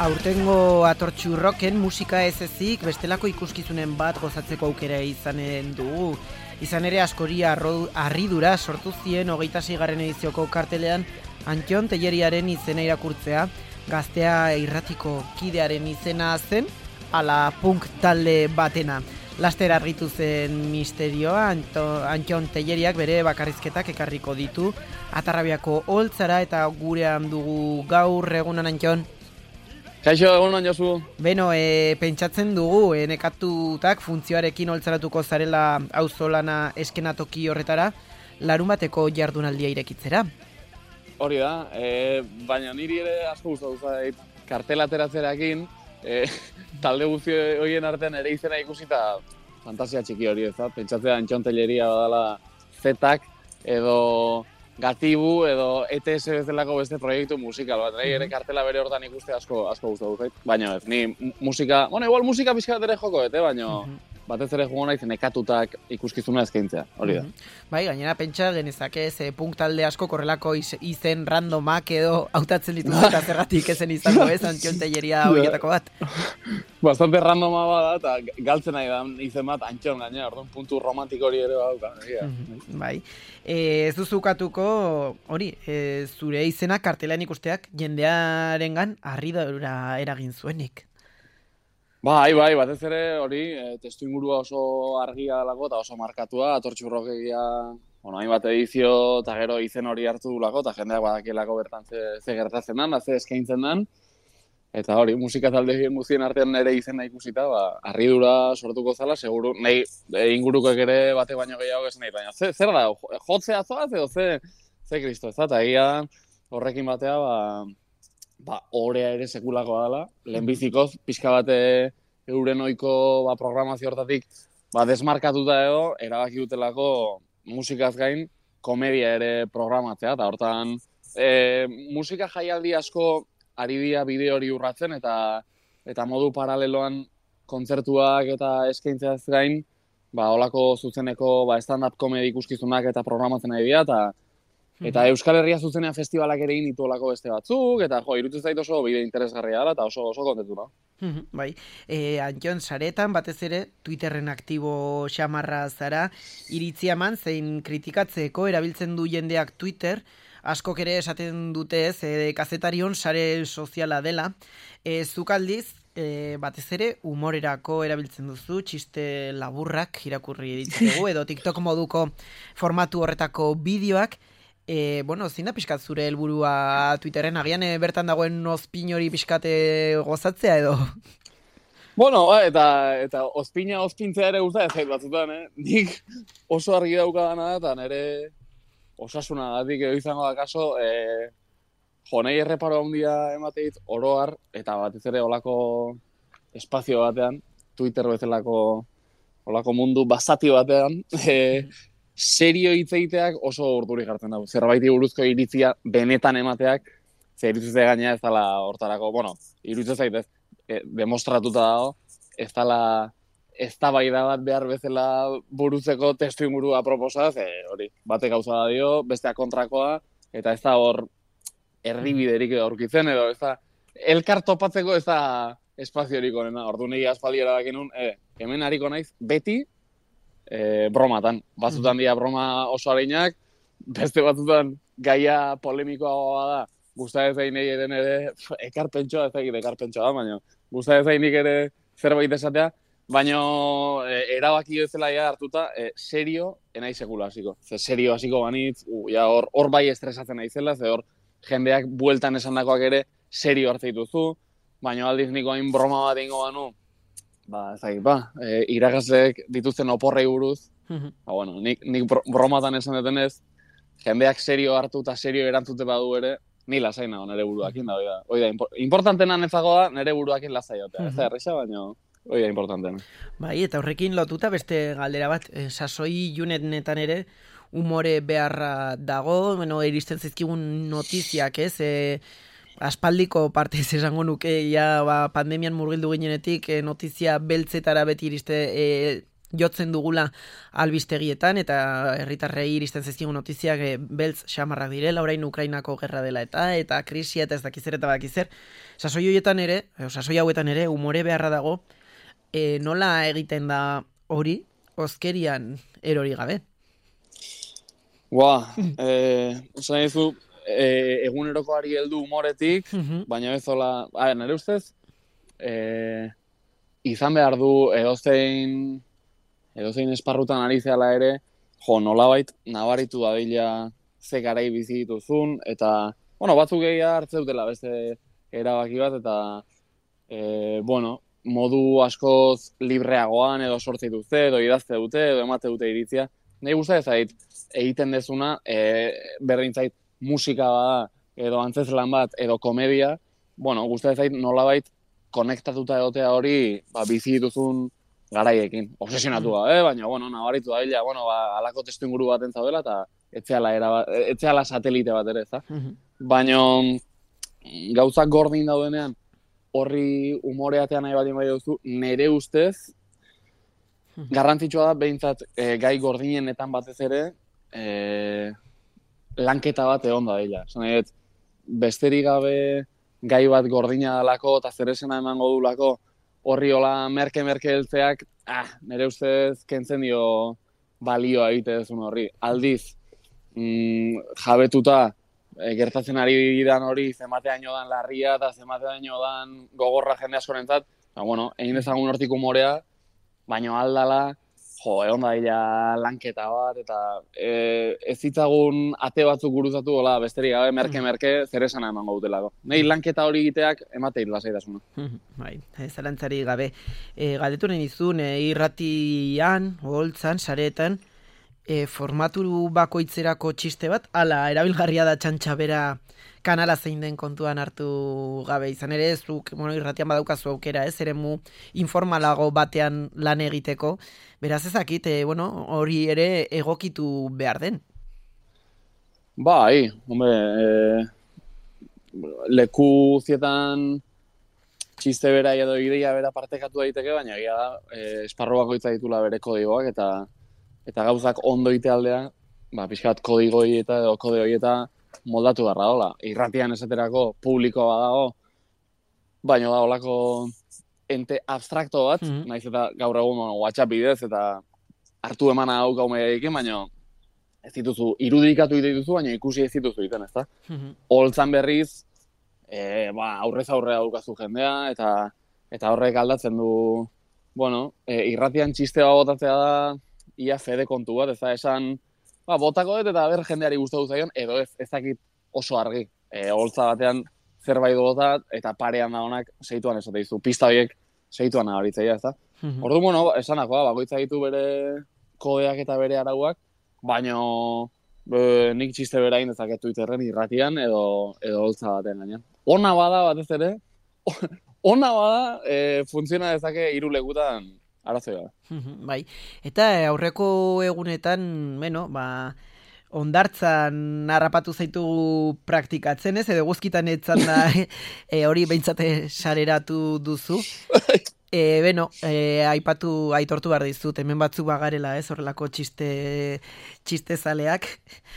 Aurtengo atortxu rocken musika ez ezik bestelako ikuskizunen bat gozatzeko aukera izanen dugu. Izan ere askori harridura sortu zien 26. edizioko kartelean Antxon Telleriaren izena irakurtzea, Gaztea irratiko kidearen izena zen, ala punk talde batena. Laster argitu zen misterioa, Antxon Telleriak bere bakarrizketak ekarriko ditu Atarrabiako Oltzara eta gurean dugu gaur. Egunon, Antxon. Kaixo, egunon, Josu. Beno, pentsatzen dugu, nekatutak funtzioarekin Oltzaratuko zarela auzolana eskenatoki horretara, larun bateko jardunaldia irekitzera. Hori da, baina niri ere asko gustatu zait kartela ateratzerakin, talde guzti horien artean ere izena ikusita fantasia txiki hori, ez da? Pentsatzea Antxon Telleria badala Zetak edo Gatibu edo ETS bezalako beste proiektu musikal bat. Ere kartela bere hortan ikuste asko gustatu zait. Baina ez, ni musika, igual musika pixka bat ere joko, baina batez ere jogo naiz nekatutak ikuskizuna eskaintzea, hori da. Bai, gainera pentsa genezake punk talde asko korrelako izen randomak edo hautatzen dituz eta zerratik ezen izango ez, Antxon Telleria horietako bat. Bastante randoma bada eta galtzen nahi da izen bat Antxon gainera, orduan puntu romantiko hori ere badauka. Bai, ez duzukatuko hori, zure izena kartelean ikusteak jendearengan harridura eragin zuenik. Bai, batez ere hori, testu ingurua oso argia dalako eta oso markatua, atortxu rokegia, hainbat edizio eta gero izen hori hartu dulako, eta jendeak badakielako bertan ze gertatzen den, ze eskaintzen den, eta hori, musika talde guztien artean nire izena ikusita, harridura sortuko zala, seguru, nahi ingurukoek ere bate baino gehiago ez nahi, baina zer da, jotzea zoaz edo ze kristo, ez da, eta egia horrekin batea, orea ere sekulakoa dela, lehenbizikoz, pixka bat euren ohiko programazio hortatik desmarkatuta edo, erabaki dutelako musikaz gain komedia ere programatzea, eta hortan musika jaialdi asko ari dira bideo hori urratzen, eta modu paraleloan kontzertuak eta eskaintzeaz gain, holako zuzeneko stand-up komedi ikuskizunak eta programatzen ari dira, eta Euskal Herria zuzenean festivalak ere initu olako beste batzuk, eta iruditzen zait oso bide interesgarria dela, eta oso kontentu da. Bai, Antxon, saretan, batez ere, Twitterren aktibo xamarra zara, iritzia eman zein kritikatzeko erabiltzen du jendeak Twitter, askok ere esaten dute ez, kazetarion sare soziala dela, zuk aldiz, batez ere, humorerako erabiltzen duzu, txiste laburrak irakurri ditzegu, edo TikTok moduko formatu horretako bideoak. Zein da pixkat zure helburua Twitterren, agian bertan dagoen ozpin hori pixkat gozatzea edo? Eta ozpintzea ere guztia ez zait batzutan, nik oso argi daukadana da, eta nire osasunagatik edo izango da kaso, nahi erreparo handia emateit oroar, eta batez ere olako espazio batean, Twitter bezalako olako mundu basati batean, serio hitzeiteak oso urdurik hartzen dago. Zerbaiti buruzko iritzia benetan emateak, zer iritzia gaina ez dela hortarako, iritzia zaitez, demostratuta dago, ez dela eztabaida bat behar bezala burutzeko testu ingurua proposaz, hori, batek gauza da dio, besteak kontrakoa, eta ez da hor erdibiderik aurkitzen, edo ez da, elkar topatzeko ez da espaziorik onena. Ordu negi aspaldi erabakin nun, hemen hariko naiz, beti, bromatan. Batzutan dira broma oso areinak, beste batzutan gaia polemikoa da, gustatzen zainei ere ekarpentsoa, ez dakit ekarpentsoa da, baina gustatzen zainik ere zerbait esatea, baina erabaki bezala hartuta, serio enai sekula hasiko. Serio hasiko banitz, hor bai estresatzen naizela, ze hor jendeak bueltan esandakoak ere serio hartzen dituzu, baina aldiz niko hain broma bat ingo banu, irakasleek dituzten oporrei buruz, nik bromatan esan detenez, jendeak serio hartu eta serio erantzute badu ere, ni lasai nago nire buruakin da, importantena nezago da nire buruakin lasai jotea, ez da erresa, baina hori da importantena. Bai, eta horrekin lotuta beste galdera bat, sasoi junetan ere, humore beharra dago, iristen zaizkigun notiziak, ez, aspaldiko partez esango nuke, pandemian murgildu ginenetik, notizia beltzetara beti iriste jotzen dugula albistegietan, eta herritarrei iristen zaizkigun notiziak beltz xamarrak direla, orain Ukrainako gerra dela eta krisia eta ez dakizer eta bakizer. Sasoi hauetan ere, umore beharra dago, nola egiten da hori, ozkerian erori gabe? Esan dizu, egunerokoari heldu humoretik, baina bezola, nire ustez, izan behar du edozein esparrutan ari zehala ere, nolabait nabaritu dadila ze garai bizi dituzun, eta, batzuk egia hartze dutela beste erabaki bat, eta, modu askoz libreagoan edo sortzi dute, edo idazte dute, edo emate dute iritzia. Nahi guztia ezait, egiten dezuna, berdintzait musika bada, edo antzezlan bat, edo komedia, guztia ezait nolabait konektatuta egotea hori bizi dituzun garaiekin. Obsesionatu baina, nabaritu da bila, alako testu inguru baten zaudela, eta etzeala satelite bat ere, ezta? Baina, gauzak gordin daudenean, horri umoreatean nahi bat bai duzu, nire ustez, garrantzitsua da, behintzat, gai gordinenetan batez ere, lanketa bat egon da dela. Besterik gabe gai bat gordina dalako, eta zeresena emango dulako, horri hola merke heltzeak, nire ustez kentzen dio balioa egite dezun horri. Aldiz, jabetuta, gertatzen ari didan hori zemateaino dan larria eta zemateaino dan gogorra jende askorentzat, egin dezagun hortik umorea, baina aldala, egon da dira lanketa bat, eta ez zitzagun ate batzuk guruzatu, besterik gabe, merke, zer esana emango dutelako. Nei lanketa hori egiteak emateit lasaitasuna. Bai, zalantzari gabe. Galdetu nahi dizun, irratian, oholtzan, sareetan, formatu bakoitzerako txiste bat, ala erabilgarria da txantxabera kanala zein den kontuan hartu gabe izan ere, zuk irratian badaukazu aukera, eremu informalago batean lan egiteko, beraz ezakit, hori ere egokitu behar den. Bai, leku zietan txiste bera edo ideia bera partekatu daiteke, baina egia da, esparru bakoitza ditula bere kodigoak, eta gauzak ondo ite aldea, pixkat kodigoi eta edo kode horieta moldatu beharra dola. Irratian esaterako publikoa badago, baina da olako ente abstrakto bat, naiz eta gaur egun WhatsApp bidez eta hartu emana hau gaumeiarekin, baina ez dituzu, irudikatu dituzu, baina ikusi ez dituzu iten, ezta? Holtzan berriz, aurrez aurrea daukazu jendea, eta horrek aldatzen du, irratian txistea botatzea da, ia fede kontu bat, ez da esan, botako dut eta ber jendeari gustatu zaion, edo ez dakit oso argi. Holtza batean zerbait botat, eta parean da honak seituan esate dizu. Pista horiek seituan nabaritzea, ez da? Ordu, esanakoa, bakoitza ditu bere kodeak eta bere arauak, baina nik txiste berain dezaket Twitterren irratian edo holtza batean gainean. Ona bada batez ere, funtziona dezake 3 lekutan arazoa da. Bai, eta aurreko egunetan, ondartzan harrapatu zaitu praktikatzen, ez? Edo guzkitan etzan da hori behintzate sareratu duzu. Aitortu behar dizut, hemen batzuk bagarela, ez? Horrelako txiste zaleak.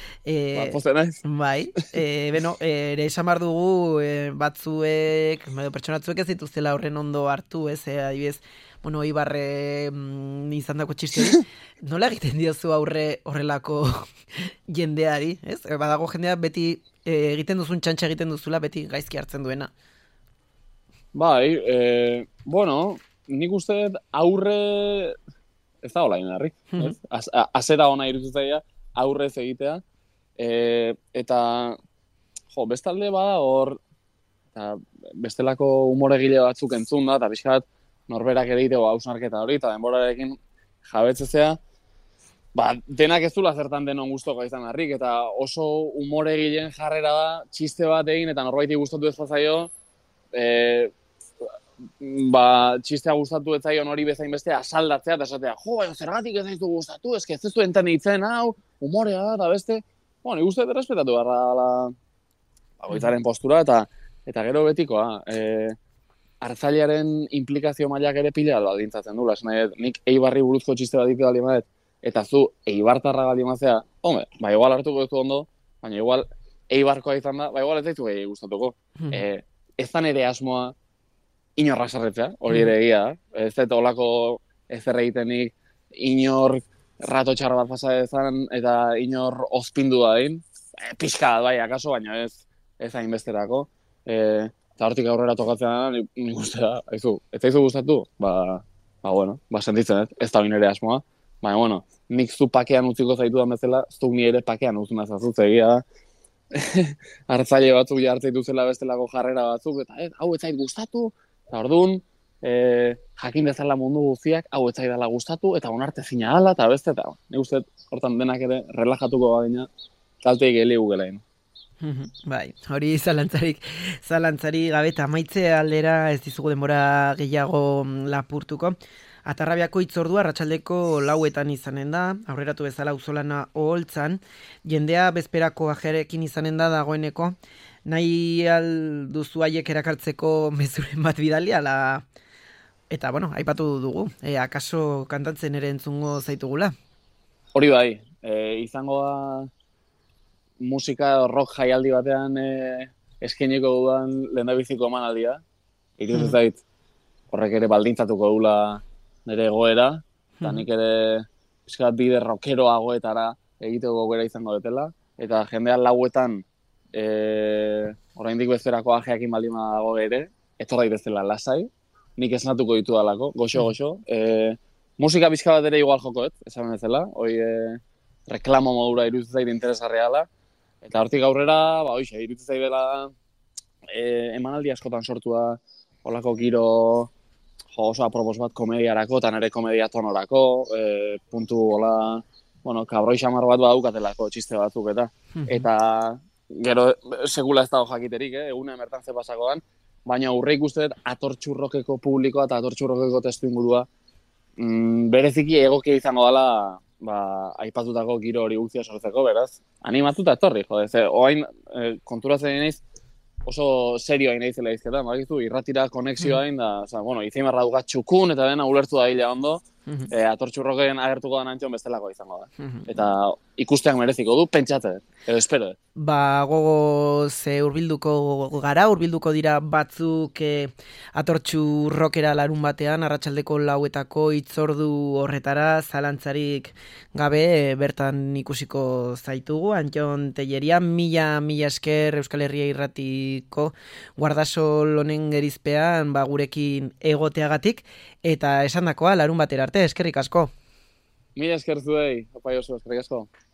Bai, ere esan behar dugu batzuek, pertsonatzuek ez dituzela horren ondo hartu, ez? Adibidez, Ibarre izan dako txiste hori, nola egiten diozu aurre horrelako jendeari, ez? Badago jendea beti egiten duzun txantxa egiten duzula, beti gaizki hartzen duena. Bai, nik uste aurre ez da hola inarrik, ez? Azera ona iruzitzaia aurrez egitea, eta bestalde bada hor, bestelako humoregile batzuk entzun da, eta pixkat norberak ere itego hausnarketa hori, eta denborarekin jabetzezea, denak ez dula zertan denon guztoko izan harrik, eta oso humoregileen jarrera da, txiste bat egin, eta norbaiti gustatu ez bazaio, txistea gustatu ez zaio hori bezain beste asaldatzea, eta esatea, zergatik ez zaitu gustatu, ez ez du enten itzen hau, humorea da, eta beste, nik uste errespetatu beharra bakoitzaren postura, eta gero betikoa, hartzailearen implikazio mailak ere pila baldintzatzen du. Nik Eibarri buruzko txiste bat baldin badet, eta zu Eibartarra baldin mazea, ba igual hartuko duzu ondo, baina igual Eibarkoa izan da, ba igual ez zaitu gustatuko. Ez da nere asmoa inorrak sarretzea, hori ere egia da. Ez dut olako ezer egitenik inor rato txar bat pasa dezan eta inor ozpindu da din. Pixka bat bai, akaso, baina ez hainbesterako. Eta hortik aurrera tokatzen da, nik uste da, ez zaizu gustatu? Ba bueno, sentitzen ez da binere asmoa. Baina, bueno, nik zu pakean utziko zaitu da bezala, zuk ni ere pakean uzun azazuz egia da. Hartzaile batzuk jartzeitu zela bestelako jarrera batzuk, eta hau ez zait gustatu, eta orduan, jakin bezala mundu guztiak, hau ez zait dela gustatu, eta onarte zina dela, eta beste, eta nik uste hortan denak ere relajatuko baina, kalteik heligu gelain. Bai, hori zalantzari gabe eta maitze aldera ez dizugu denbora gehiago lapurtuko. Atarrabiako itzordua arratsaldeko 4etan izanen da, aurreratu bezala auzolana oholtzan, jendea bezperako ajerekin izanen da dagoeneko, nahi alduzu haiek erakartzeko mezuren bat bidali, eta bueno, aipatu dugu, akaso kantatzen ere entzungo zaitugula. Hori bai, izango da musika rock jaialdi batean eskainiko dudan lehendabiziko emanaldia. Iruditzen zait horrek ere baldintzatuko dula nire egoera, eta nik ere bide rockeroagoetara egiteko gogera izango dutela, eta jendean 4etan oraindik bezerako ajeakin baldin dago ere, etorra bezala lasai, nik esnatuko ditu dalako, goxo. Musika pixka bat ere igual jokoet, esan bezala, hoi reklamo modura iruditzen zait interesgarria, eta hortik aurrera, iruditzen zait dela emanaldi askotan sortu da, holako giro oso apropos bat komediarako, eta nire komedia tonorako, puntu hola, kabroi xamar bat badukatelako txiste batzuk eta gero segula ez dago jakiterik, egunean bertan ze pasakoan, baina aurre ikusten atortxurrokeko publikoa eta atortxurrokeko testu ingurua bereziki egokia izango dela aipatutako giro hori guztia sortzeko, beraz, animatuta etorri, oain konturatzen naiz oso serioa naizela izketa, irratira konexioa da, izimarra dukat txukun eta dena ulertu da hila ondo, atortxurroken agertuko da nantxon bestelako izango da. Eta ikusteak mereziko du, pentsate, edo espero. Gogoz hurbilduko dira batzuk atortxurrokera larun batean, arratsaldeko 4etako itzordu horretara, zalantzarik gabe, bertan ikusiko zaitugu, Antxon Telleria, mila esker Euskal Herria Irratiko Guardasol honen gerizpean gurekin egoteagatik, eta esandakoa larun batera arte, eskerrik asko. Mila esker zuei, opa Josu, eskerrik asko.